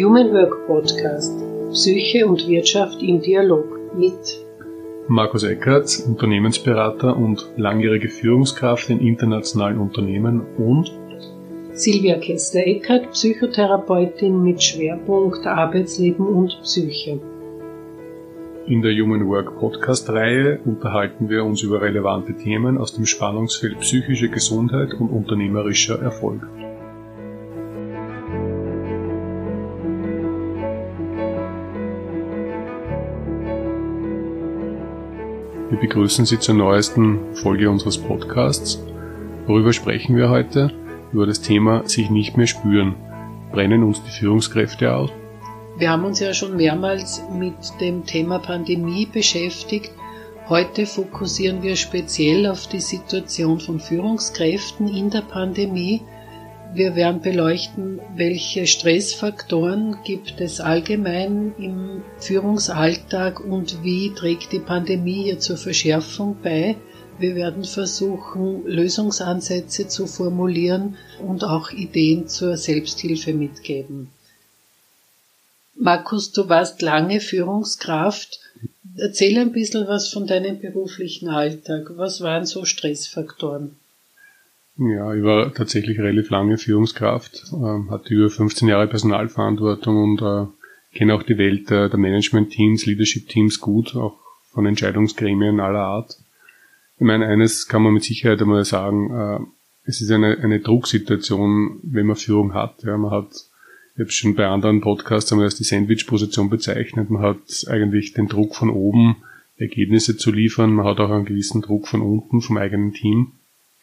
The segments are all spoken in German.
Human Work Podcast Psyche und Wirtschaft im Dialog mit Markus Eckarts, Unternehmensberater und langjährige Führungskraft in internationalen Unternehmen und Silvia Kessler-Eckert, Psychotherapeutin mit Schwerpunkt Arbeitsleben und Psyche. In der Human Work Podcast-Reihe unterhalten wir uns über relevante Themen aus dem Spannungsfeld psychische Gesundheit und unternehmerischer Erfolg. Wir begrüßen Sie zur neuesten Folge unseres Podcasts. Worüber sprechen wir heute? Über das Thema sich nicht mehr spüren. Brennen uns die Führungskräfte aus? Wir haben uns ja schon mehrmals mit dem Thema Pandemie beschäftigt. Heute fokussieren wir speziell auf die Situation von Führungskräften in der Pandemie. Wir werden beleuchten, welche Stressfaktoren gibt es allgemein im Führungsalltag und wie trägt die Pandemie hier zur Verschärfung bei. Wir werden versuchen, Lösungsansätze zu formulieren und auch Ideen zur Selbsthilfe mitgeben. Markus, du warst lange Führungskraft. Erzähl ein bisschen was von deinem beruflichen Alltag. Was waren so Stressfaktoren? Ja, ich war tatsächlich relativ lange Führungskraft, hatte über 15 Jahre Personalverantwortung und kenne auch die Welt der Management-Teams, Leadership-Teams gut, auch von Entscheidungsgremien aller Art. Ich meine, eines kann man mit Sicherheit einmal sagen, es ist eine Drucksituation, wenn man Führung hat. Ja, ich habe schon bei anderen Podcasts einmal als die Sandwich-Position bezeichnet. Man hat eigentlich den Druck von oben, Ergebnisse zu liefern. Man hat auch einen gewissen Druck von unten, vom eigenen Team.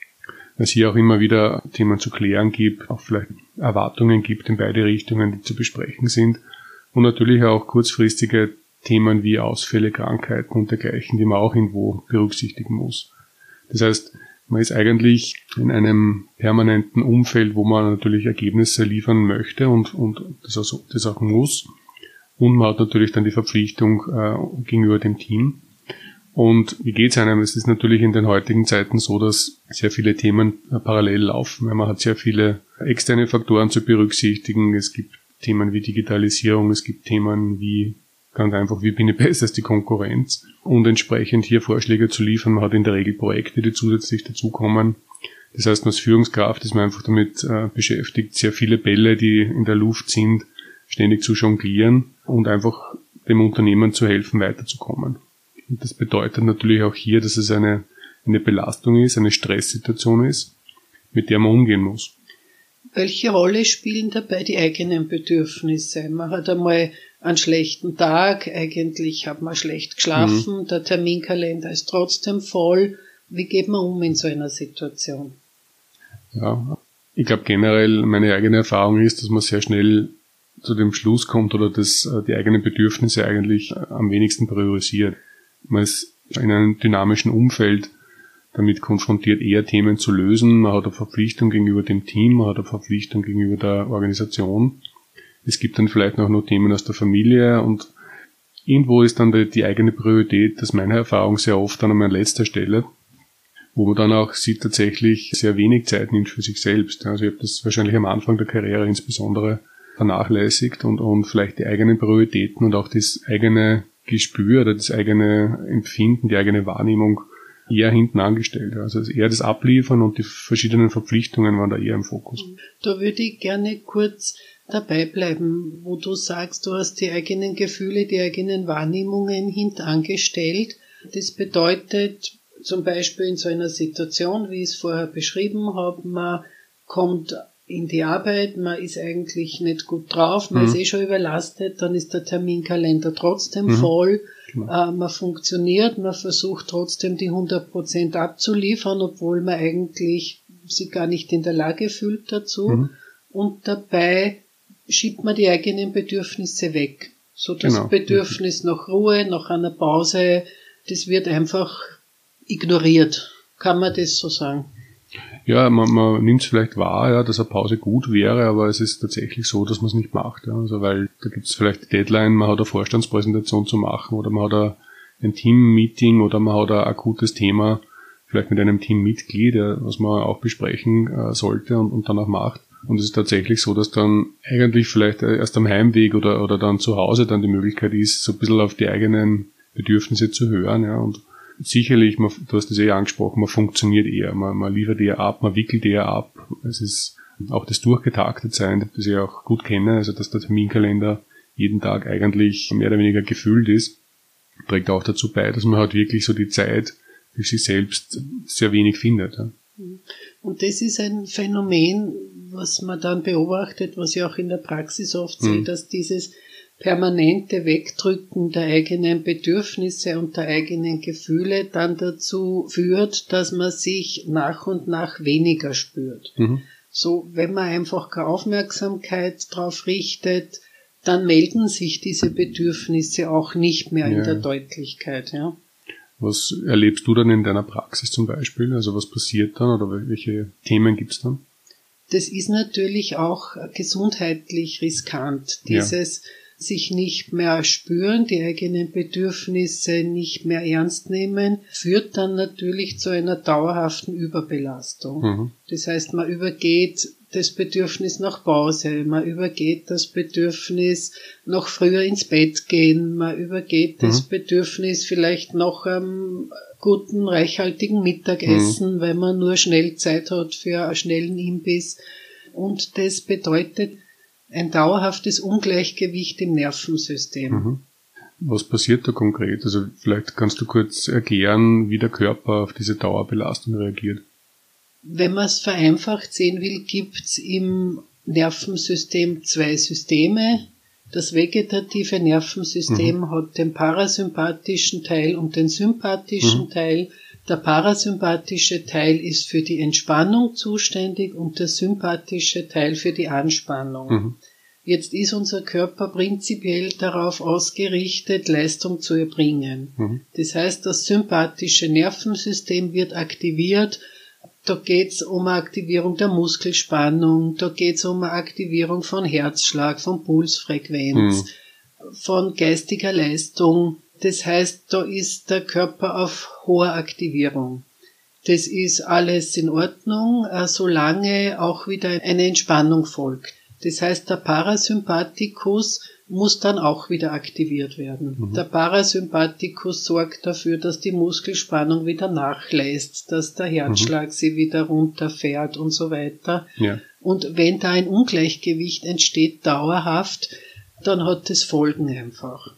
Es hier auch immer wieder Themen zu klären gibt, auch vielleicht Erwartungen gibt in beide Richtungen, die zu besprechen sind. Und natürlich auch kurzfristige Themen wie Ausfälle, Krankheiten und dergleichen, die man auch irgendwo berücksichtigen muss. Das heißt, man ist eigentlich in einem permanenten Umfeld, wo man natürlich Ergebnisse liefern möchte und das auch muss. Und man hat natürlich dann die Verpflichtung gegenüber dem Team. Und wie geht's einem? Es ist natürlich in den heutigen Zeiten so, dass sehr viele Themen parallel laufen. Man hat sehr viele externe Faktoren zu berücksichtigen. Es gibt Themen wie Digitalisierung, es gibt Themen wie ganz einfach, wie bin ich besser als die Konkurrenz? Und entsprechend hier Vorschläge zu liefern. Man hat in der Regel Projekte, die zusätzlich dazukommen. Das heißt, als Führungskraft ist man einfach damit beschäftigt, sehr viele Bälle, die in der Luft sind, ständig zu jonglieren und einfach dem Unternehmen zu helfen, weiterzukommen. Und das bedeutet natürlich auch hier, dass es eine Belastung ist, eine Stresssituation ist, mit der man umgehen muss. Welche Rolle spielen dabei die eigenen Bedürfnisse? Man hat einmal einen schlechten Tag, eigentlich hat man schlecht geschlafen, der Terminkalender ist trotzdem voll. Wie geht man um in so einer Situation? Ja, ich glaube generell, meine eigene Erfahrung ist, dass man sehr schnell zu dem Schluss kommt oder dass die eigenen Bedürfnisse eigentlich am wenigsten priorisiert. Man ist in einem dynamischen Umfeld damit konfrontiert, eher Themen zu lösen. Man hat eine Verpflichtung gegenüber dem Team, man hat eine Verpflichtung gegenüber der Organisation. Es gibt dann vielleicht auch noch Themen aus der Familie und irgendwo ist dann die eigene Priorität, das ist meine Erfahrung, sehr oft dann an letzter Stelle, wo man dann auch sieht, tatsächlich sehr wenig Zeit nimmt für sich selbst. Also ich habe das wahrscheinlich am Anfang der Karriere insbesondere vernachlässigt und vielleicht die eigenen Prioritäten und auch das eigene Gespür oder das eigene Empfinden, die eigene Wahrnehmung eher hinten angestellt. Also eher das Abliefern und die verschiedenen Verpflichtungen waren da eher im Fokus. Da würde ich gerne kurz dabei bleiben, wo du sagst, du hast die eigenen Gefühle, die eigenen Wahrnehmungen hintangestellt. Das bedeutet zum Beispiel in so einer Situation, wie ich es vorher beschrieben habe, man kommt in die Arbeit, man ist eigentlich nicht gut drauf, man ist schon überlastet, dann ist der Terminkalender trotzdem voll, man funktioniert, man versucht trotzdem die 100% abzuliefern, obwohl man eigentlich sich gar nicht in der Lage fühlt dazu und dabei schiebt man die eigenen Bedürfnisse weg. So das Bedürfnis nach Ruhe, nach einer Pause, das wird einfach ignoriert. Kann man das so sagen? Ja, man nimmt es vielleicht wahr, ja, dass eine Pause gut wäre, aber es ist tatsächlich so, dass man es nicht macht. Ja. Also weil da gibt es vielleicht die Deadline, man hat eine Vorstandspräsentation zu machen oder man hat ein Team-Meeting oder man hat ein akutes Thema, vielleicht mit einem Teammitglied, was man auch besprechen sollte und dann auch macht. Und es ist tatsächlich so, dass dann eigentlich vielleicht erst am Heimweg oder dann zu Hause dann die Möglichkeit ist, so ein bisschen auf die eigenen Bedürfnisse zu hören, ja. Und sicherlich, du hast das angesprochen, man funktioniert eher, man liefert eher ab, man wickelt eher ab. Es ist auch das Durchgetaktetsein, das ich auch gut kenne, also dass der Terminkalender jeden Tag eigentlich mehr oder weniger gefüllt ist, trägt auch dazu bei, dass man halt wirklich so die Zeit für sich selbst sehr wenig findet. Ja. Und das ist ein Phänomen, was man dann beobachtet, was ich auch in der Praxis oft sehe, dass dieses permanente Wegdrücken der eigenen Bedürfnisse und der eigenen Gefühle dann dazu führt, dass man sich nach und nach weniger spürt. So, wenn man einfach keine Aufmerksamkeit drauf richtet, dann melden sich diese Bedürfnisse auch nicht mehr in der Deutlichkeit, ja. Was erlebst du dann in deiner Praxis zum Beispiel? Also was passiert dann oder welche Themen gibt's dann? Das ist natürlich auch gesundheitlich riskant, dieses sich nicht mehr spüren, die eigenen Bedürfnisse nicht mehr ernst nehmen, führt dann natürlich zu einer dauerhaften Überbelastung. Das heißt, man übergeht das Bedürfnis nach Pause, man übergeht das Bedürfnis noch früher ins Bett gehen, man übergeht das Bedürfnis vielleicht noch am guten, reichhaltigen Mittagessen, weil man nur schnell Zeit hat für einen schnellen Imbiss. Und das bedeutet ein dauerhaftes Ungleichgewicht im Nervensystem. Was passiert da konkret? Also vielleicht kannst du kurz erklären, wie der Körper auf diese Dauerbelastung reagiert. Wenn man es vereinfacht sehen will, gibt's im Nervensystem zwei Systeme. Das vegetative Nervensystem hat den parasympathischen Teil und den sympathischen Teil. Der parasympathische Teil ist für die Entspannung zuständig und der sympathische Teil für die Anspannung. Jetzt ist unser Körper prinzipiell darauf ausgerichtet, Leistung zu erbringen. Das heißt, das sympathische Nervensystem wird aktiviert. Da geht's um eine Aktivierung der Muskelspannung, da geht's um eine Aktivierung von Herzschlag, von Pulsfrequenz, von geistiger Leistung. Das heißt, da ist der Körper auf hoher Aktivierung. Das ist alles in Ordnung, solange auch wieder eine Entspannung folgt. Das heißt, der Parasympathikus muss dann auch wieder aktiviert werden. Der Parasympathikus sorgt dafür, dass die Muskelspannung wieder nachlässt, dass der Herzschlag sie wieder runterfährt und so weiter. Und wenn da ein Ungleichgewicht entsteht, dauerhaft, dann hat das Folgen einfach.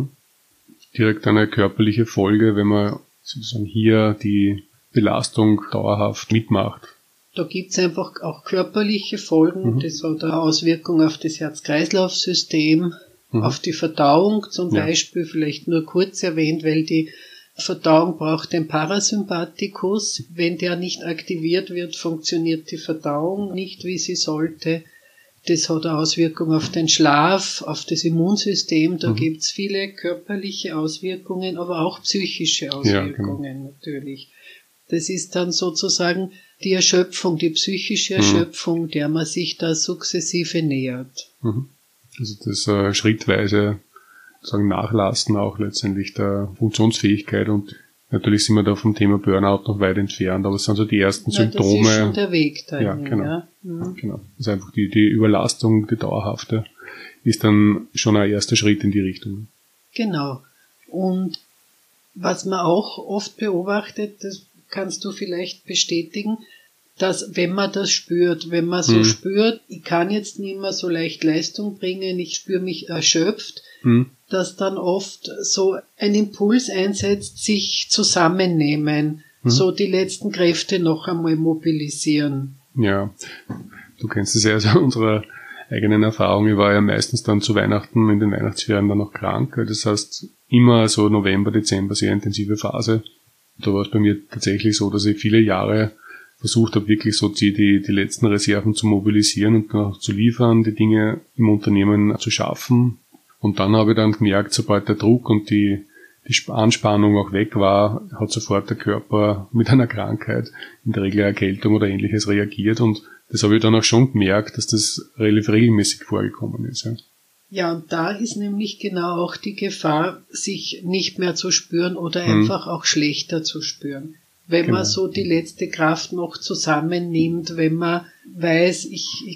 Direkt eine körperliche Folge, wenn man sozusagen hier die Belastung dauerhaft mitmacht. Da gibt's einfach auch körperliche Folgen. Das hat eine Auswirkung auf das Herz-Kreislauf-System, auf die Verdauung zum Beispiel, vielleicht nur kurz erwähnt, weil die Verdauung braucht den Parasympathikus. Wenn der nicht aktiviert wird, funktioniert die Verdauung nicht, wie sie sollte. Das hat eine Auswirkung auf den Schlaf, auf das Immunsystem. Da gibt's viele körperliche Auswirkungen, aber auch psychische Auswirkungen natürlich. Das ist dann sozusagen die Erschöpfung, die psychische Erschöpfung, der man sich da sukzessive nähert. Also das schrittweise sagen Nachlassen auch letztendlich der Funktionsfähigkeit und natürlich sind wir da vom Thema Burnout noch weit entfernt, aber es sind so die ersten Symptome. Das ist schon der Weg dahin. Ja, genau. Genau. Also einfach die Überlastung, die dauerhafte, ist dann schon ein erster Schritt in die Richtung. Genau. Und was man auch oft beobachtet, das kannst du vielleicht bestätigen, dass wenn man das spürt, wenn man so spürt, ich kann jetzt nicht mehr so leicht Leistung bringen, ich spüre mich erschöpft, dass dann oft so ein Impuls einsetzt, sich zusammennehmen, so die letzten Kräfte noch einmal mobilisieren. Ja, du kennst es ja aus unserer eigenen Erfahrung. Ich war ja meistens dann zu Weihnachten, in den Weihnachtsferien dann noch krank. Das heißt, immer so November, Dezember, sehr intensive Phase. Da war es bei mir tatsächlich so, dass ich viele Jahre versucht habe, wirklich so die letzten Reserven zu mobilisieren und noch zu liefern, die Dinge im Unternehmen zu schaffen. Und dann habe ich dann gemerkt, sobald der Druck und die Anspannung auch weg war, hat sofort der Körper mit einer Krankheit, in der Regel Erkältung oder Ähnliches, reagiert. Und das habe ich dann auch schon gemerkt, dass das relativ regelmäßig vorgekommen ist. Ja. Ja, und da ist nämlich genau auch die Gefahr, sich nicht mehr zu spüren oder einfach auch schlechter zu spüren. Wenn man so die letzte Kraft noch zusammennimmt, wenn man weiß, ich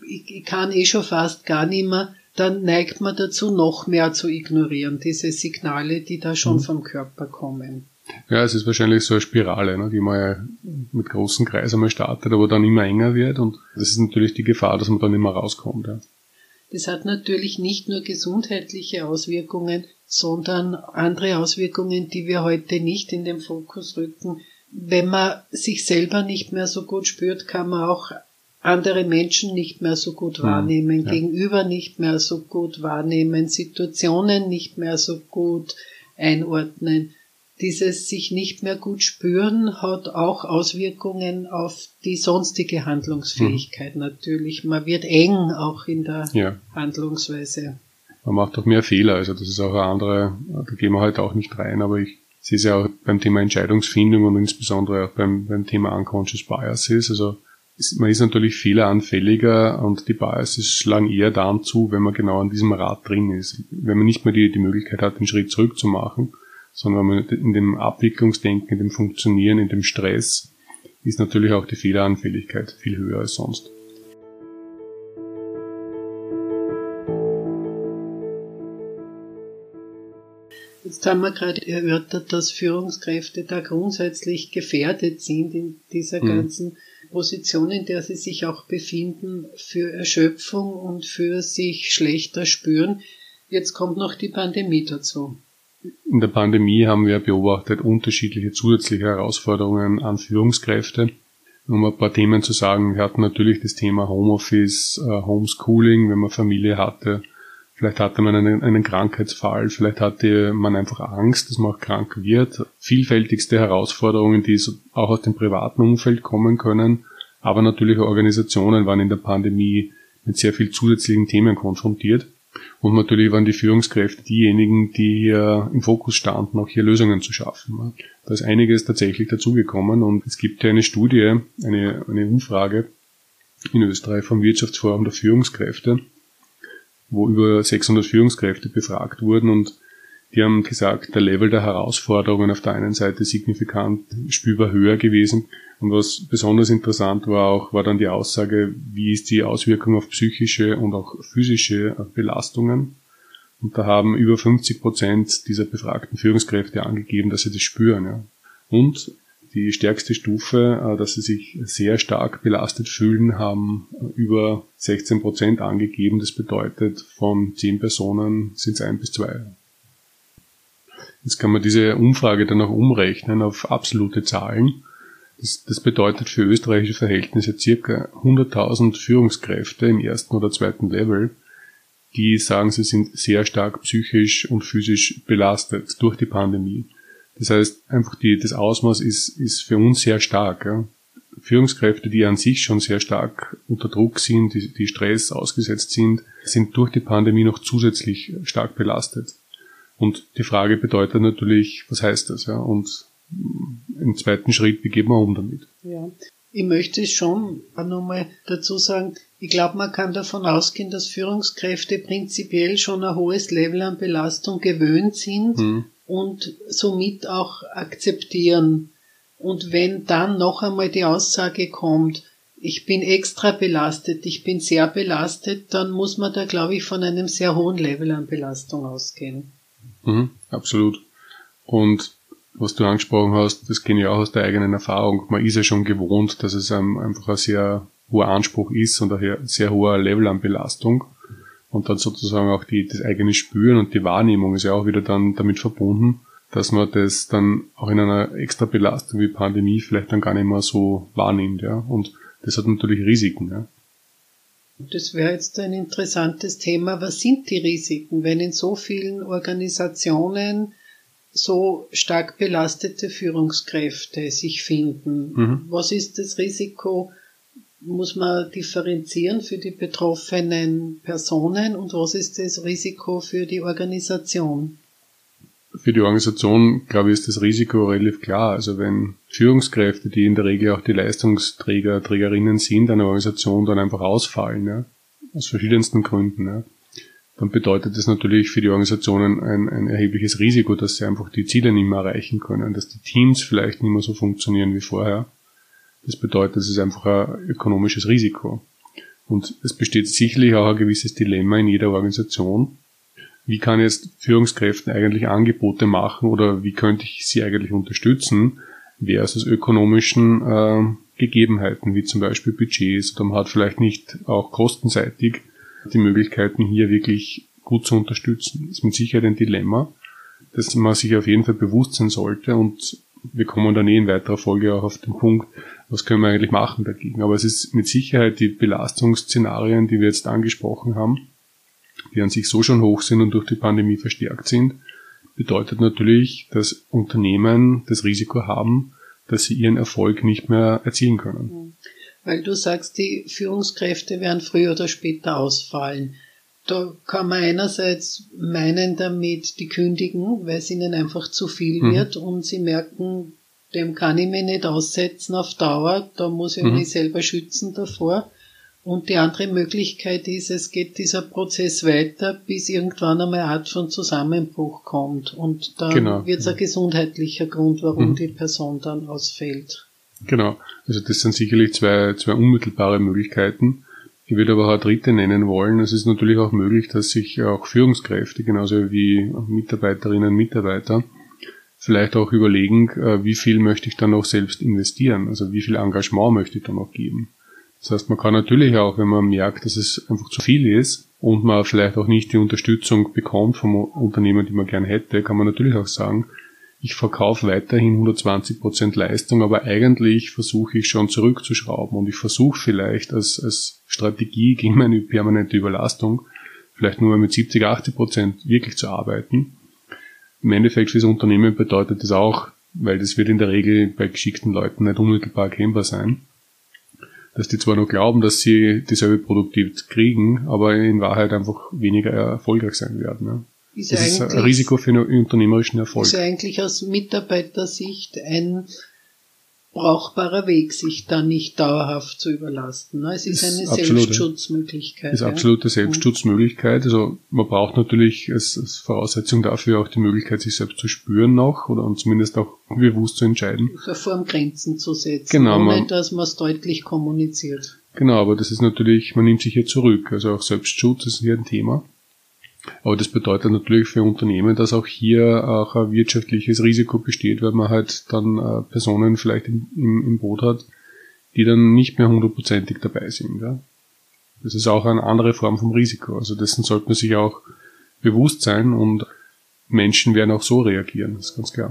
ich kann schon fast gar nicht mehr, dann neigt man dazu, noch mehr zu ignorieren, diese Signale, die da schon vom Körper kommen. Ja, es ist wahrscheinlich so eine Spirale, ne, die man ja mit großen Kreisen einmal startet, aber dann immer enger wird, und das ist natürlich die Gefahr, dass man dann immer rauskommt. Ja. Das hat natürlich nicht nur gesundheitliche Auswirkungen, sondern andere Auswirkungen, die wir heute nicht in den Fokus rücken. Wenn man sich selber nicht mehr so gut spürt, kann man auch andere Menschen nicht mehr so gut wahrnehmen, gegenüber nicht mehr so gut wahrnehmen, Situationen nicht mehr so gut einordnen. Dieses sich nicht mehr gut spüren hat auch Auswirkungen auf die sonstige Handlungsfähigkeit natürlich. Man wird eng auch in der Handlungsweise. Man macht auch mehr Fehler, also das ist auch eine andere, da gehen wir heute auch nicht rein, aber ich sehe es ja auch beim Thema Entscheidungsfindung und insbesondere auch beim Thema Unconscious Biases. Also man ist natürlich fehleranfälliger und die Biases schlagen eher dann zu, wenn man genau an diesem Rad drin ist. Wenn man nicht mehr die Möglichkeit hat, den Schritt zurück zu machen, sondern wenn man in dem Abwicklungsdenken, in dem Funktionieren, in dem Stress, ist natürlich auch die Fehleranfälligkeit viel höher als sonst. Jetzt haben wir gerade erörtert, dass Führungskräfte da grundsätzlich gefährdet sind in dieser ganzen Position, in der sie sich auch befinden, für Erschöpfung und für sich schlechter spüren. Jetzt kommt noch die Pandemie dazu. In der Pandemie haben wir beobachtet unterschiedliche zusätzliche Herausforderungen an Führungskräfte. Um ein paar Themen zu sagen, wir hatten natürlich das Thema Homeoffice, Homeschooling, wenn man Familie hatte. Vielleicht hatte man einen Krankheitsfall, vielleicht hatte man einfach Angst, dass man auch krank wird. Vielfältigste Herausforderungen, die auch aus dem privaten Umfeld kommen können. Aber natürlich Organisationen waren in der Pandemie mit sehr viel zusätzlichen Themen konfrontiert. Und natürlich waren die Führungskräfte diejenigen, die hier im Fokus standen, auch hier Lösungen zu schaffen. Da ist einiges tatsächlich dazugekommen, und es gibt ja eine Studie, eine Umfrage in Österreich vom Wirtschaftsforum der Führungskräfte, wo über 600 Führungskräfte befragt wurden, und die haben gesagt, der Level der Herausforderungen auf der einen Seite signifikant spürbar höher gewesen. Und was besonders interessant war dann die Aussage, wie ist die Auswirkung auf psychische und auch physische Belastungen. Und da haben über 50% dieser befragten Führungskräfte angegeben, dass sie das spüren. Ja. Und die stärkste Stufe, dass sie sich sehr stark belastet fühlen, haben über 16% angegeben. Das bedeutet, von 10 Personen sind es 1 bis 2. Jetzt kann man diese Umfrage dann auch umrechnen auf absolute Zahlen. Das bedeutet für österreichische Verhältnisse circa 100.000 Führungskräfte im ersten oder zweiten Level, die sagen, sie sind sehr stark psychisch und physisch belastet durch die Pandemie. Das heißt, einfach das Ausmaß ist für uns sehr stark. Ja. Führungskräfte, die an sich schon sehr stark unter Druck sind, die Stress ausgesetzt sind durch die Pandemie noch zusätzlich stark belastet. Und die Frage bedeutet natürlich, was heißt das? Ja? Und im zweiten Schritt, wie geht man um damit? Ja, ich möchte schon nochmal dazu sagen, ich glaube, man kann davon ausgehen, dass Führungskräfte prinzipiell schon ein hohes Level an Belastung gewöhnt sind und somit auch akzeptieren. Und wenn dann noch einmal die Aussage kommt, ich bin extra belastet, ich bin sehr belastet, dann muss man da, glaube ich, von einem sehr hohen Level an Belastung ausgehen. Absolut. Und was du angesprochen hast, das kenne ich auch aus der eigenen Erfahrung. Man ist ja schon gewohnt, dass es einfach ein sehr hoher Anspruch ist und ein sehr hoher Level an Belastung. Und dann sozusagen auch das eigene Spüren und die Wahrnehmung ist ja auch wieder dann damit verbunden, dass man das dann auch in einer extra Belastung wie Pandemie vielleicht dann gar nicht mehr so wahrnimmt. Ja. Und das hat natürlich Risiken. Ja. Das wäre jetzt ein interessantes Thema. Was sind die Risiken, wenn in so vielen Organisationen so stark belastete Führungskräfte sich finden? Was ist das Risiko? Muss man differenzieren für die betroffenen Personen, und was ist das Risiko für die Organisation? Für die Organisation, glaube ich, ist das Risiko relativ klar. Also wenn Führungskräfte, die in der Regel auch die Leistungsträger, Trägerinnen sind, einer Organisation dann einfach ausfallen, ja, aus verschiedensten Gründen, ja, dann bedeutet das natürlich für die Organisationen ein erhebliches Risiko, dass sie einfach die Ziele nicht mehr erreichen können, dass die Teams vielleicht nicht mehr so funktionieren wie vorher. Das bedeutet, es ist einfach ein ökonomisches Risiko. Und es besteht sicherlich auch ein gewisses Dilemma in jeder Organisation. Wie kann jetzt Führungskräften eigentlich Angebote machen oder wie könnte ich sie eigentlich unterstützen versus ökonomischen Gegebenheiten, wie zum Beispiel Budgets, oder man hat vielleicht nicht auch kostenseitig die Möglichkeiten, hier wirklich gut zu unterstützen. Das ist mit Sicherheit ein Dilemma, das man sich auf jeden Fall bewusst sein sollte, und wir kommen dann in weiterer Folge auch auf den Punkt, was können wir eigentlich machen dagegen. Aber es ist mit Sicherheit die Belastungsszenarien, die wir jetzt angesprochen haben, die an sich so schon hoch sind und durch die Pandemie verstärkt sind, bedeutet natürlich, dass Unternehmen das Risiko haben, dass sie ihren Erfolg nicht mehr erzielen können. Weil du sagst, die Führungskräfte werden früher oder später ausfallen. Da kann man einerseits meinen damit, die kündigen, weil es ihnen einfach zu viel wird und sie merken, dem kann ich mich nicht aussetzen auf Dauer, da muss ich mich selber schützen davor. Und die andere Möglichkeit ist, es geht dieser Prozess weiter, bis irgendwann einmal eine Art von Zusammenbruch kommt. Und dann wird es ein gesundheitlicher Grund, warum die Person dann ausfällt. Genau, also das sind sicherlich zwei unmittelbare Möglichkeiten. Ich würde aber auch eine dritte nennen wollen. Es ist natürlich auch möglich, dass sich auch Führungskräfte, genauso wie Mitarbeiterinnen und Mitarbeiter, vielleicht auch überlegen, wie viel möchte ich dann auch selbst investieren, also wie viel Engagement möchte ich dann auch geben. Das heißt, man kann natürlich auch, wenn man merkt, dass es einfach zu viel ist und man vielleicht auch nicht die Unterstützung bekommt vom Unternehmen, die man gern hätte, kann man natürlich auch sagen, ich verkaufe weiterhin 120% Leistung, aber eigentlich versuche ich schon zurückzuschrauben und ich versuche vielleicht als Strategie gegen meine permanente Überlastung vielleicht nur mit 70-80% wirklich zu arbeiten. Im Endeffekt für das Unternehmen bedeutet das auch, weil das wird in der Regel bei geschickten Leuten nicht unmittelbar erkennbar sein, dass die zwar nur glauben, dass sie dieselbe Produktivität kriegen, aber in Wahrheit einfach weniger erfolgreich sein werden. Ja. Das ist ein Risiko für einen unternehmerischen Erfolg. Ist eigentlich aus Mitarbeitersicht ein brauchbarer Weg, sich da nicht dauerhaft zu überlasten. Es ist eine Selbstschutzmöglichkeit. Es ist absolute Selbstschutzmöglichkeit. Also man braucht natürlich als Voraussetzung dafür auch die Möglichkeit, sich selbst zu spüren noch oder und zumindest auch bewusst zu entscheiden. Vor Grenzen zu setzen, ohne dass man es deutlich kommuniziert. Genau, aber das ist natürlich, man nimmt sich hier zurück. Also auch Selbstschutz ist hier ein Thema. Aber das bedeutet natürlich für Unternehmen, dass auch hier auch ein wirtschaftliches Risiko besteht, weil man halt dann Personen vielleicht im Boot hat, die dann nicht mehr 100%ig dabei sind. Ja. Das ist auch eine andere Form vom Risiko. Also dessen sollte man sich auch bewusst sein und Menschen werden auch so reagieren, das ist ganz klar.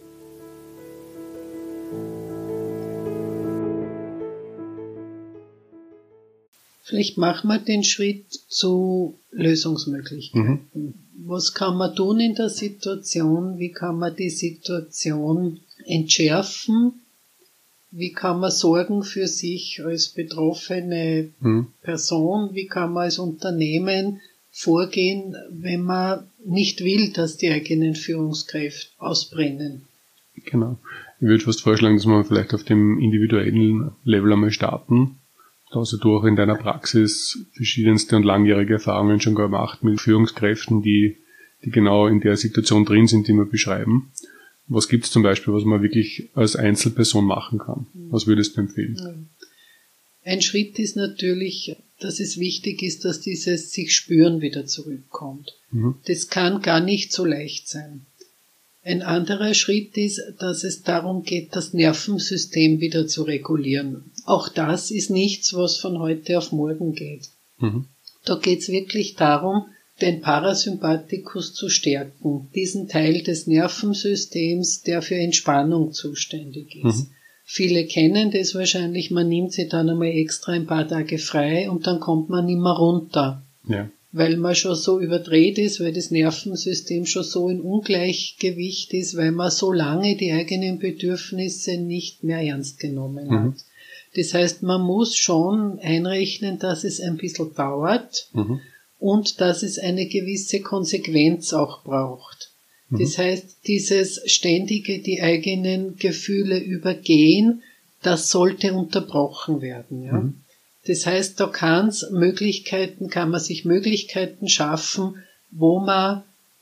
Vielleicht machen wir den Schritt zu Lösungsmöglichkeiten. Was kann man tun in der Situation? Wie kann man die Situation entschärfen? Wie kann man sorgen für sich als betroffene Person? Wie kann man als Unternehmen vorgehen, wenn man nicht will, dass die eigenen Führungskräfte ausbrennen? Genau. Ich würde fast vorschlagen, dass wir vielleicht auf dem individuellen Level einmal starten. Da hast du auch in deiner Praxis verschiedenste und langjährige Erfahrungen schon gemacht mit Führungskräften, die genau in der Situation drin sind, die wir beschreiben. Was gibt es zum Beispiel, was man wirklich als Einzelperson machen kann? Was würdest du empfehlen? Ein Schritt ist natürlich, dass es wichtig ist, dass dieses sich spüren wieder zurückkommt. Das kann gar nicht so leicht sein. Ein anderer Schritt ist, dass es darum geht, das Nervensystem wieder zu regulieren. Auch das ist nichts, was von heute auf morgen geht. Da geht es wirklich darum, den Parasympathikus zu stärken, diesen Teil des Nervensystems, der für Entspannung zuständig ist. Viele kennen das wahrscheinlich, man nimmt sich dann einmal extra ein paar Tage frei und dann kommt man nicht mehr runter. Ja. Weil man schon so überdreht ist, weil das Nervensystem schon so in Ungleichgewicht ist, weil man so lange die eigenen Bedürfnisse nicht mehr ernst genommen hat. Das heißt, man muss schon einrechnen, dass es ein bisschen dauert und dass es eine gewisse Konsequenz auch braucht. Das heißt, dieses ständige die eigenen Gefühle übergehen, das sollte unterbrochen werden. Ja? Das heißt, da kann man sich Möglichkeiten schaffen, wo man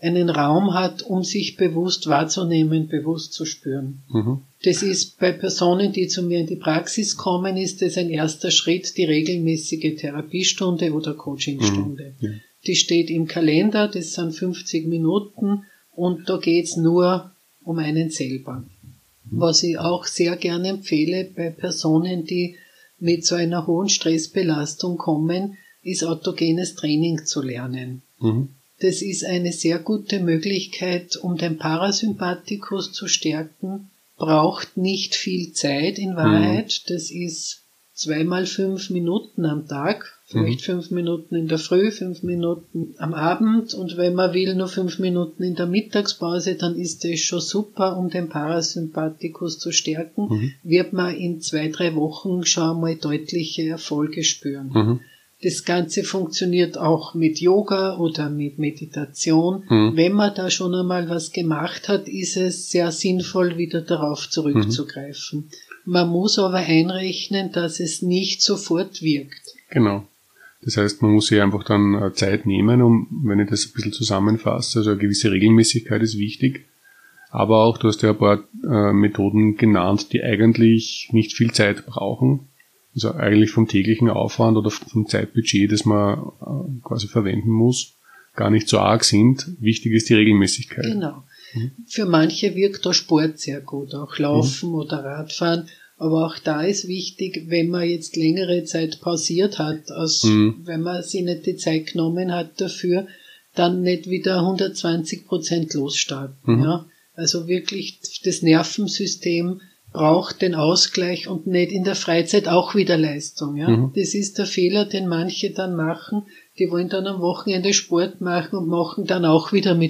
einen Raum hat, um sich bewusst wahrzunehmen, bewusst zu spüren. Das ist bei Personen, die zu mir in die Praxis kommen, ist das ein erster Schritt, die regelmäßige Therapiestunde oder Coachingstunde. Ja. Die steht im Kalender, das sind 50 Minuten und da geht's nur um einen selber. Was ich auch sehr gerne empfehle bei Personen, die mit so einer hohen Stressbelastung kommen, ist autogenes Training zu lernen. Das ist eine sehr gute Möglichkeit, um den Parasympathikus zu stärken, braucht nicht viel Zeit in Wahrheit. Das ist 2x5 Minuten am Tag, vielleicht 5 Minuten in der Früh, 5 Minuten am Abend und wenn man will, nur 5 Minuten in der Mittagspause, dann ist das schon super, um den Parasympathikus zu stärken, wird man in 2-3 Wochen schon mal deutliche Erfolge spüren. Das Ganze funktioniert auch mit Yoga oder mit Meditation. Wenn man da schon einmal was gemacht hat, ist es sehr sinnvoll, wieder darauf zurückzugreifen. Man muss aber einrechnen, dass es nicht sofort wirkt. Genau. Das heißt, man muss sich einfach dann Zeit nehmen, wenn ich das ein bisschen zusammenfasse, also eine gewisse Regelmäßigkeit ist wichtig. Aber auch, du hast ja ein paar Methoden genannt, die eigentlich nicht viel Zeit brauchen. Also eigentlich vom täglichen Aufwand oder vom Zeitbudget, das man quasi verwenden muss, gar nicht so arg sind. Wichtig ist die Regelmäßigkeit. Genau. Für manche wirkt der Sport sehr gut, auch Laufen oder Radfahren. Aber auch da ist wichtig, wenn man jetzt längere Zeit pausiert hat, wenn man sich nicht die Zeit genommen hat dafür, dann nicht wieder 120% losstarten. Ja? Also wirklich das Nervensystem braucht den Ausgleich und nicht in der Freizeit auch wieder Leistung. Ja? Das ist der Fehler, den manche dann machen. Die wollen dann am Wochenende Sport machen und machen dann auch wieder mit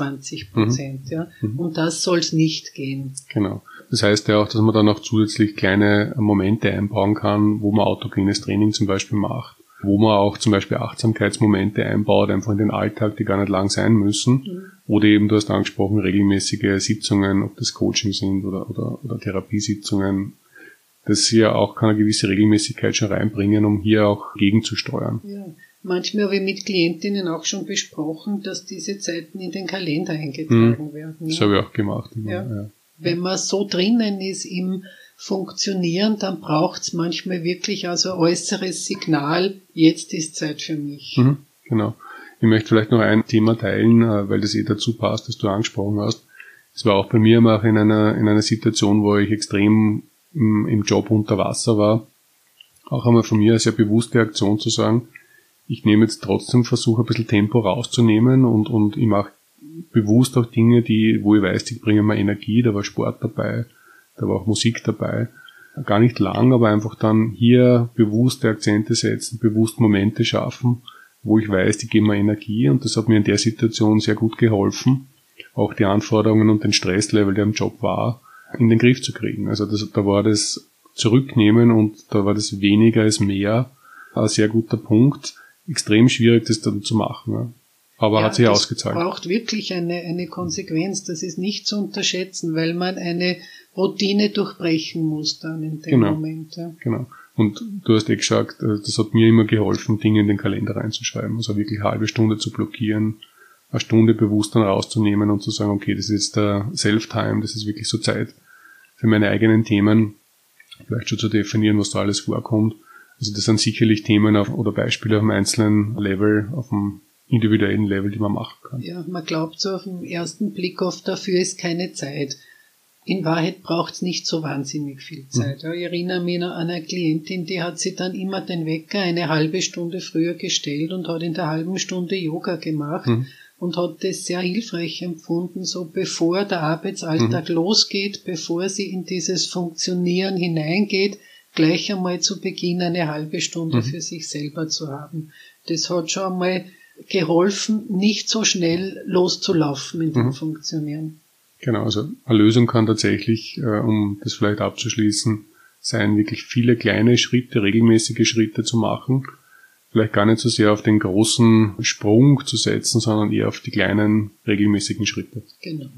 120%. Ja? Und das soll es nicht gehen. Genau. Das heißt ja auch, dass man dann auch zusätzlich kleine Momente einbauen kann, wo man autogenes Training zum Beispiel macht. Wo man auch zum Beispiel Achtsamkeitsmomente einbaut, einfach in den Alltag, die gar nicht lang sein müssen. Oder eben, du hast angesprochen, regelmäßige Sitzungen, ob das Coaching sind oder Therapiesitzungen. Das hier auch kann eine gewisse Regelmäßigkeit schon reinbringen, um hier auch gegenzusteuern. Ja. Manchmal habe ich mit Klientinnen auch schon besprochen, dass diese Zeiten in den Kalender eingetragen werden. Das habe ich auch gemacht. Ja. Wenn man so drinnen ist im Funktionieren, dann braucht es manchmal wirklich also ein äußeres Signal, jetzt ist Zeit für mich. Genau. Ich möchte vielleicht noch ein Thema teilen, weil das dazu passt, das du angesprochen hast. Es war auch bei mir immer in einer Situation, wo ich extrem im Job unter Wasser war. Auch einmal von mir eine sehr bewusste Aktion zu sagen, ich nehme jetzt trotzdem, versuche ein bisschen Tempo rauszunehmen und ich mache bewusst auch Dinge, wo ich weiß, die bringen mir Energie. Da war Sport dabei, da war auch Musik dabei. Gar nicht lang, aber einfach dann hier bewusste Akzente setzen, bewusst Momente schaffen, wo ich weiß, die geben mir Energie, und das hat mir in der Situation sehr gut geholfen, auch die Anforderungen und den Stresslevel, der im Job war, in den Griff zu kriegen. Also da war das Zurücknehmen und da war das weniger als mehr ein sehr guter Punkt. Extrem schwierig, das dann zu machen. Ja. Aber hat sich ausgezahlt. Es braucht wirklich eine Konsequenz. Das ist nicht zu unterschätzen, weil man eine Routine durchbrechen muss dann in dem Moment. Ja. Genau. Und du hast gesagt, das hat mir immer geholfen, Dinge in den Kalender reinzuschreiben. Also wirklich eine halbe Stunde zu blockieren, eine Stunde bewusst dann rauszunehmen und zu sagen, okay, das ist jetzt der Self-Time, das ist wirklich so Zeit für meine eigenen Themen, vielleicht schon zu definieren, was da alles vorkommt. Also das sind sicherlich Themen oder Beispiele auf einem einzelnen Level, auf einem individuellen Level, die man machen kann. Ja, man glaubt so auf den ersten Blick oft, dafür ist keine Zeit. In Wahrheit braucht es nicht so wahnsinnig viel Zeit. Ja, ich erinnere mich an eine Klientin, die hat sich dann immer den Wecker eine halbe Stunde früher gestellt und hat in der halben Stunde Yoga gemacht und hat das sehr hilfreich empfunden, so bevor der Arbeitsalltag losgeht, bevor sie in dieses Funktionieren hineingeht, gleich einmal zu Beginn eine halbe Stunde für sich selber zu haben. Das hat schon einmal geholfen, nicht so schnell loszulaufen in dem Funktionieren. Genau, also eine Lösung kann tatsächlich, um das vielleicht abzuschließen, sein, wirklich viele kleine Schritte, regelmäßige Schritte zu machen. Vielleicht gar nicht so sehr auf den großen Sprung zu setzen, sondern eher auf die kleinen, regelmäßigen Schritte. Genau.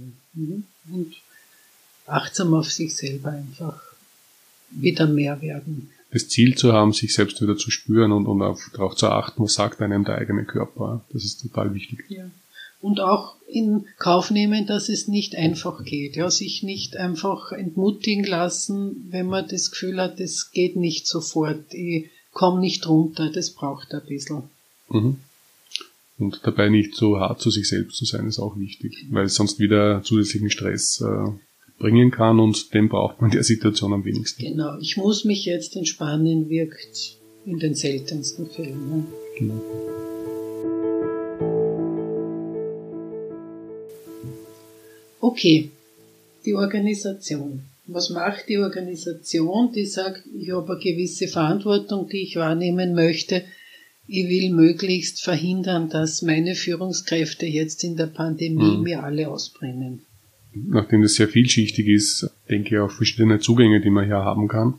Und achtsam auf sich selber einfach wieder mehr werden. Das Ziel zu haben, sich selbst wieder zu spüren und darauf zu achten, was sagt einem der eigene Körper. Das ist total wichtig. Ja. und auch in Kauf nehmen, dass es nicht einfach geht. Ja, sich nicht einfach entmutigen lassen, wenn man das Gefühl hat, das geht nicht sofort, ich komme nicht runter, das braucht ein bisschen. Mhm. Und dabei nicht so hart zu sich selbst zu sein, ist auch wichtig, weil es sonst wieder zusätzlichen Stress bringen kann und den braucht man in der Situation am wenigsten. Genau, ich muss mich jetzt entspannen, wirkt in den seltensten Fällen. Ne? Genau. Okay, die Organisation. Was macht die Organisation, die sagt, ich habe eine gewisse Verantwortung, die ich wahrnehmen möchte. Ich will möglichst verhindern, dass meine Führungskräfte jetzt in der Pandemie mir alle ausbrennen. Nachdem das sehr vielschichtig ist, denke ich auf verschiedene Zugänge, die man hier haben kann.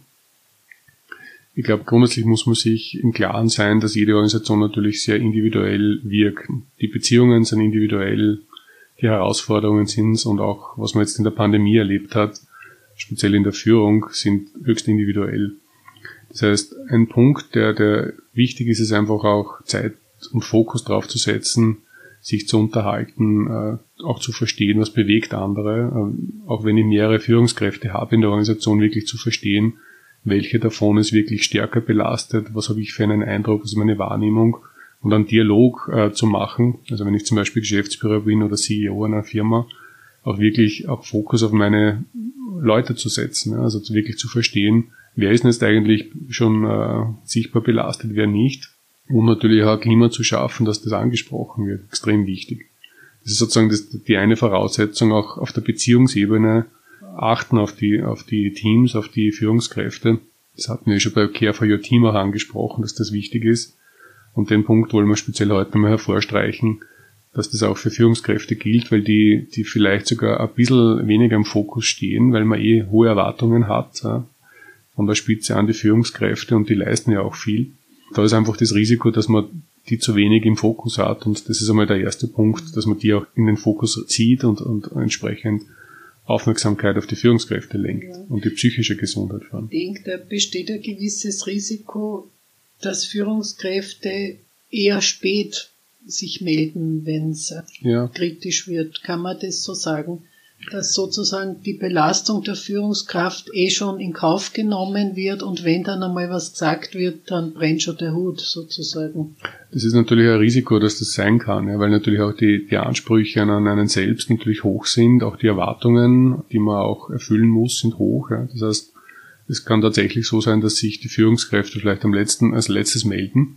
Ich glaube, grundsätzlich muss man sich im Klaren sein, dass jede Organisation natürlich sehr individuell wirkt. Die Beziehungen sind individuell, die Herausforderungen sind es und auch, was man jetzt in der Pandemie erlebt hat, speziell in der Führung, sind höchst individuell. Das heißt, ein Punkt, der wichtig ist, ist einfach auch Zeit und Fokus drauf zu setzen, sich zu unterhalten, auch zu verstehen, was bewegt andere, auch wenn ich mehrere Führungskräfte habe in der Organisation, wirklich zu verstehen, welche davon ist wirklich stärker belastet, was habe ich für einen Eindruck, was ist meine Wahrnehmung und einen Dialog zu machen. Also wenn ich zum Beispiel Geschäftsführer bin oder CEO einer Firma, auch wirklich auch Fokus auf meine Leute zu setzen, also wirklich zu verstehen, wer ist denn jetzt eigentlich schon sichtbar belastet, wer nicht. Und natürlich auch ein Klima zu schaffen, dass das angesprochen wird, extrem wichtig. Das ist sozusagen die eine Voraussetzung, auch auf der Beziehungsebene achten auf die Teams, auf die Führungskräfte. Das hatten wir schon bei Care for Your Team auch angesprochen, dass das wichtig ist. Und den Punkt wollen wir speziell heute mal hervorstreichen, dass das auch für Führungskräfte gilt, weil die vielleicht sogar ein bisschen weniger im Fokus stehen, weil man hohe Erwartungen hat, ja, von der Spitze an die Führungskräfte und die leisten ja auch viel. Da ist einfach das Risiko, dass man die zu wenig im Fokus hat und das ist einmal der erste Punkt, dass man die auch in den Fokus zieht und entsprechend Aufmerksamkeit auf die Führungskräfte lenkt und die psychische Gesundheit fördert. Ich denke, da besteht ein gewisses Risiko, dass Führungskräfte eher spät sich melden, wenn es kritisch wird. Kann man das so sagen? Dass sozusagen die Belastung der Führungskraft schon in Kauf genommen wird und wenn dann einmal was gesagt wird, dann brennt schon der Hut sozusagen. Das ist natürlich ein Risiko, dass das sein kann, ja, weil natürlich auch die Ansprüche an einen selbst natürlich hoch sind, auch die Erwartungen, die man auch erfüllen muss, sind hoch. Ja. Das heißt, es kann tatsächlich so sein, dass sich die Führungskräfte vielleicht als letztes melden.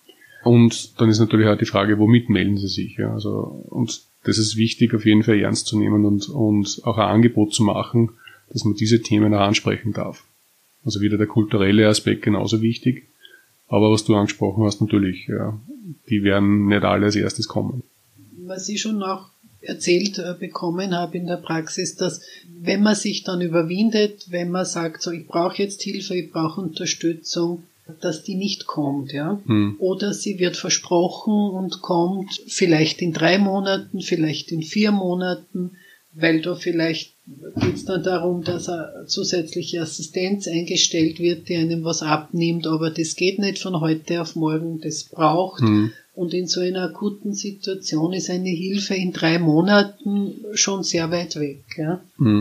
Und dann ist natürlich auch die Frage, womit melden sie sich? Ja. Also, und das ist wichtig, auf jeden Fall ernst zu nehmen und auch ein Angebot zu machen, dass man diese Themen auch ansprechen darf. Also wieder der kulturelle Aspekt genauso wichtig. Aber was du angesprochen hast, natürlich, ja, die werden nicht alle als erstes kommen. Was ich schon auch erzählt bekommen habe in der Praxis, dass wenn man sich dann überwindet, wenn man sagt, so ich brauche jetzt Hilfe, ich brauche Unterstützung, dass die nicht kommt, ja. Oder sie wird versprochen und kommt vielleicht in 3 Monaten, vielleicht in 4 Monaten, weil da vielleicht geht es dann darum, dass eine zusätzliche Assistenz eingestellt wird, die einem was abnimmt, aber das geht nicht von heute auf morgen, das braucht. Und in so einer akuten Situation ist eine Hilfe in 3 Monaten schon sehr weit weg, ja.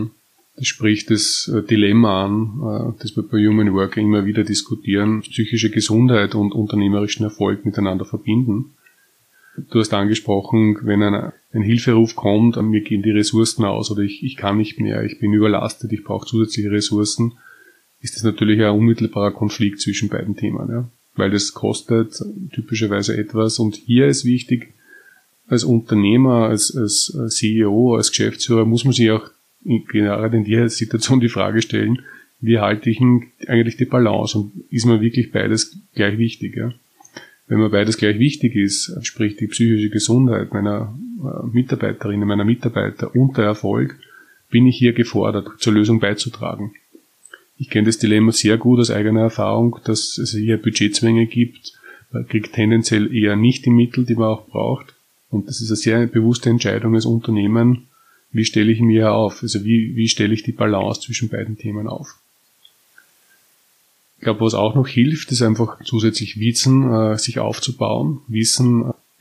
Das spricht das Dilemma an, das wir bei Human Work immer wieder diskutieren, psychische Gesundheit und unternehmerischen Erfolg miteinander verbinden. Du hast angesprochen, wenn ein Hilferuf kommt, mir gehen die Ressourcen aus oder ich kann nicht mehr, ich bin überlastet, ich brauche zusätzliche Ressourcen, ist das natürlich ein unmittelbarer Konflikt zwischen beiden Themen, ja? Weil das kostet typischerweise etwas und hier ist wichtig, als Unternehmer, als CEO, als Geschäftsführer muss man sich auch gerade in der Situation die Frage stellen, wie halte ich eigentlich die Balance und ist mir wirklich beides gleich wichtig? Ja? Wenn mir beides gleich wichtig ist, sprich die psychische Gesundheit meiner Mitarbeiterinnen, meiner Mitarbeiter und der Erfolg, bin ich hier gefordert, zur Lösung beizutragen. Ich kenne das Dilemma sehr gut aus eigener Erfahrung, dass es hier Budgetzwänge gibt, man kriegt tendenziell eher nicht die Mittel, die man auch braucht und das ist eine sehr bewusste Entscheidung als Unternehmen. Wie stelle ich mir auf? Also wie stelle ich die Balance zwischen beiden Themen auf? Ich glaube, was auch noch hilft, ist einfach zusätzlich Wissen sich aufzubauen, Wissen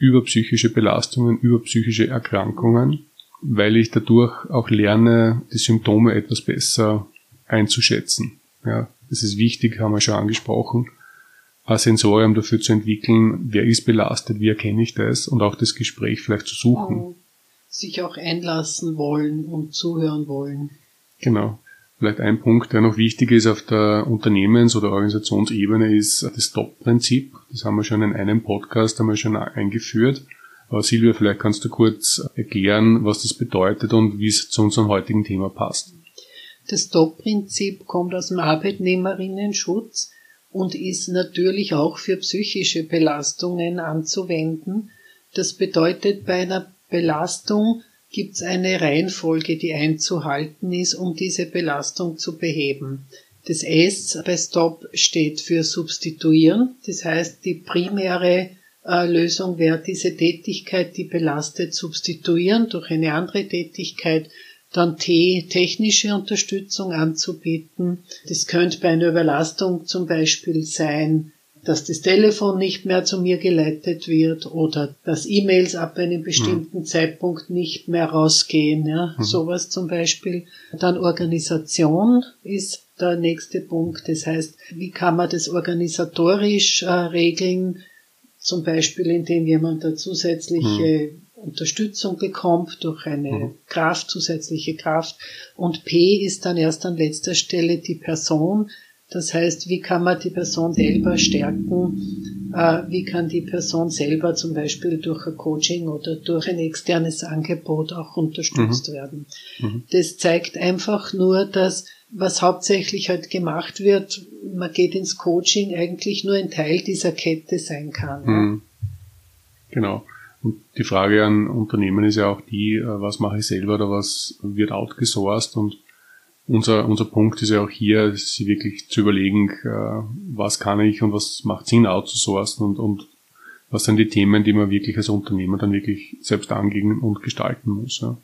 über psychische Belastungen, über psychische Erkrankungen, weil ich dadurch auch lerne, die Symptome etwas besser einzuschätzen. Ja, das ist wichtig, haben wir schon angesprochen, ein Sensorium dafür zu entwickeln, wer ist belastet, wie erkenne ich das, und auch das Gespräch vielleicht zu suchen. Sich auch einlassen wollen und zuhören wollen. Genau. Vielleicht ein Punkt, der noch wichtig ist auf der Unternehmens- oder Organisationsebene, ist das Stop-Prinzip. Das haben wir schon in einem Podcast schon eingeführt. Aber Silvia, vielleicht kannst du kurz erklären, was das bedeutet und wie es zu unserem heutigen Thema passt. Das Stop-Prinzip kommt aus dem Arbeitnehmerinnenschutz und ist natürlich auch für psychische Belastungen anzuwenden. Das bedeutet, bei einer Belastung gibt es eine Reihenfolge, die einzuhalten ist, um diese Belastung zu beheben. Das S bei Stop steht für Substituieren. Das heißt, die primäre Lösung wäre diese Tätigkeit, die belastet, substituieren durch eine andere Tätigkeit. Dann T, technische Unterstützung anzubieten. Das könnte bei einer Überlastung zum Beispiel sein, dass das Telefon nicht mehr zu mir geleitet wird oder dass E-Mails ab einem bestimmten Zeitpunkt nicht mehr rausgehen. Ja, sowas zum Beispiel. Dann Organisation ist der nächste Punkt. Das heißt, wie kann man das organisatorisch regeln? Zum Beispiel, indem jemand da zusätzliche Unterstützung bekommt durch eine Kraft, zusätzliche Kraft. Und P ist dann erst an letzter Stelle die Person. Das heißt, wie kann man die Person selber stärken? Wie kann die Person selber zum Beispiel durch ein Coaching oder durch ein externes Angebot auch unterstützt werden? Das zeigt einfach nur, dass was hauptsächlich halt gemacht wird, man geht ins Coaching, eigentlich nur ein Teil dieser Kette sein kann. Ja? Genau. Und die Frage an Unternehmen ist ja auch die, was mache ich selber oder was wird outgesourced, und unser Punkt ist ja auch hier, sich wirklich zu überlegen, was kann ich und was macht Sinn outzusourcen und was sind die Themen, die man wirklich als Unternehmer dann wirklich selbst angehen und gestalten muss. Ja.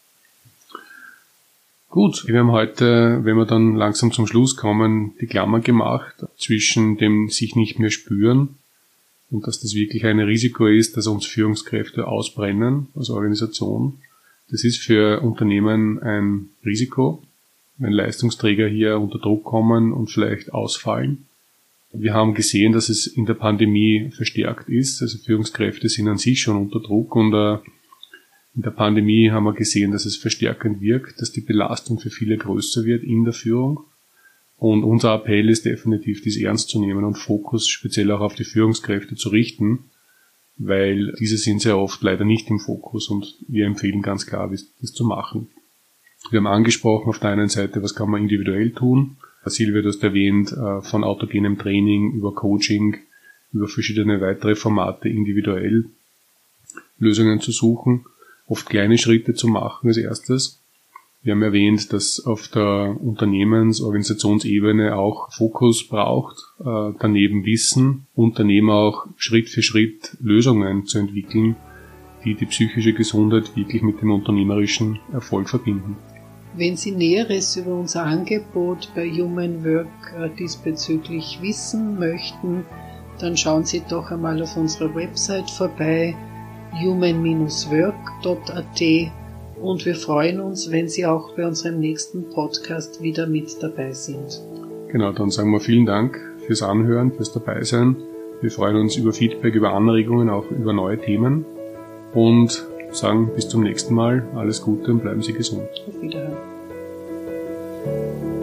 Gut, wir haben heute, wenn wir dann langsam zum Schluss kommen, die Klammer gemacht zwischen dem sich nicht mehr spüren und dass das wirklich ein Risiko ist, dass uns Führungskräfte ausbrennen als Organisation. Das ist für Unternehmen ein Risiko, wenn Leistungsträger hier unter Druck kommen und vielleicht ausfallen. Wir haben gesehen, dass es in der Pandemie verstärkt ist. Also Führungskräfte sind an sich schon unter Druck, und in der Pandemie haben wir gesehen, dass es verstärkend wirkt, dass die Belastung für viele größer wird in der Führung. Und unser Appell ist definitiv, dies ernst zu nehmen und Fokus speziell auch auf die Führungskräfte zu richten, weil diese sind sehr oft leider nicht im Fokus, und wir empfehlen ganz klar, das zu machen. Wir haben angesprochen auf der einen Seite, was kann man individuell tun. Silvia, du hast erwähnt, von autogenem Training über Coaching, über verschiedene weitere Formate individuell Lösungen zu suchen, oft kleine Schritte zu machen als erstes. Wir haben erwähnt, dass auf der Unternehmens-, Organisationsebene auch Fokus braucht, daneben Wissen und daneben auch Schritt für Schritt Lösungen zu entwickeln, die die psychische Gesundheit wirklich mit dem unternehmerischen Erfolg verbinden. Wenn Sie Näheres über unser Angebot bei Human Work diesbezüglich wissen möchten, dann schauen Sie doch einmal auf unserer Website vorbei, human-work.at, und wir freuen uns, wenn Sie auch bei unserem nächsten Podcast wieder mit dabei sind. Genau, dann sagen wir vielen Dank fürs Anhören, fürs Dabeisein. Wir freuen uns über Feedback, über Anregungen, auch über neue Themen, und sagen bis zum nächsten Mal. Alles Gute und bleiben Sie gesund. Auf Wiederhören.